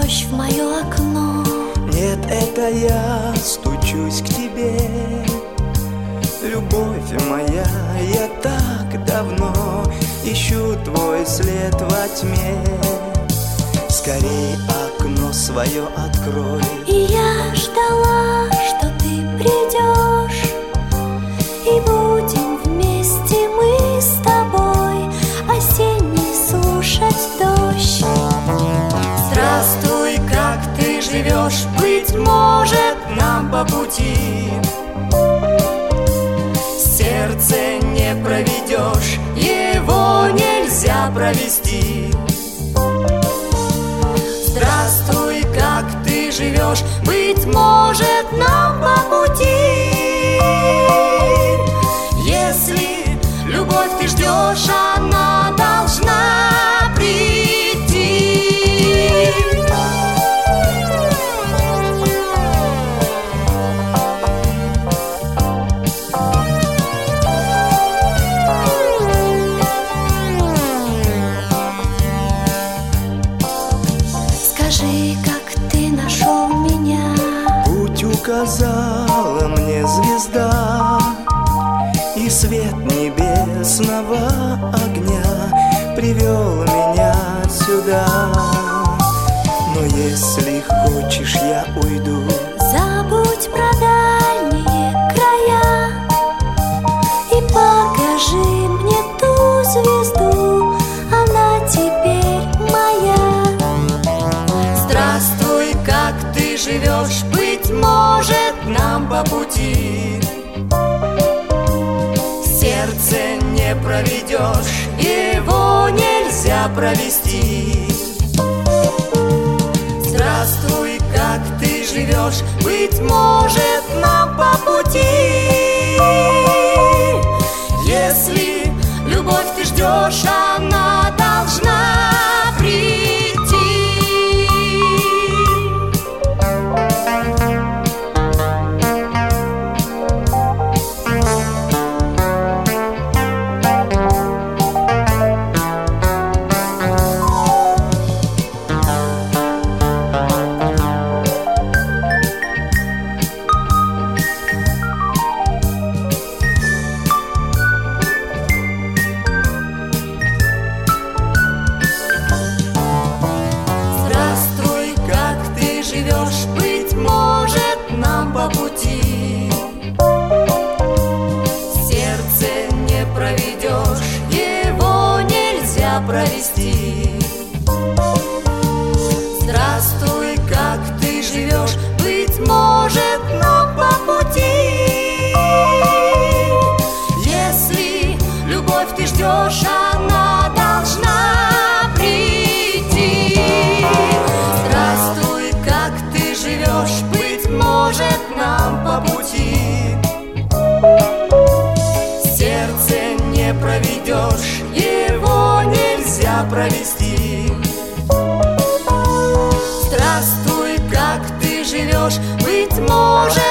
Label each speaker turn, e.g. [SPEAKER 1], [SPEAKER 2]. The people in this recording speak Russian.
[SPEAKER 1] дождь в мое окно.
[SPEAKER 2] Нет, это я стучусь к тебе. Любовь моя, я так давно ищу твой след во тьме. Скорей окно свое открой.
[SPEAKER 1] И я ждала, что ты придешь, и будем вместе мы с тобой осенний слушать дождь.
[SPEAKER 2] Здравствуй, как ты живешь? Быть может, нам по пути. Сердце не проведешь, его нельзя провести. Здравствуй, как ты живешь? Быть может, нам по пути. Если любовь ты ждешь, она должна прийти.
[SPEAKER 1] Скажи, как ты нашел меня?
[SPEAKER 2] Путь указала мне звезда, и свет небесного огня привел меня сюда. Но если хочешь, я уйду.
[SPEAKER 1] Забудь про дальние края и покажи мне ту звезду, она теперь моя.
[SPEAKER 2] Здравствуй, как ты живешь? Быть может, нам по пути. Сердце не проведешь, его нельзя провести. Здравствуй, как ты живешь? Быть может, нам по пути. Если любовь ты ждешь, она должна прийти. Быть может, нам по пути. Сердце не проведешь, его нельзя провести. Здравствуй, как ты живешь? Быть может, нам по пути. Если любовь ты ждешь, она должна прийти. Здравствуй, как ты живешь? Быть может, нам по пути. Сердце не проведешь, его нельзя провести. Здравствуй, как ты живешь? Быть может,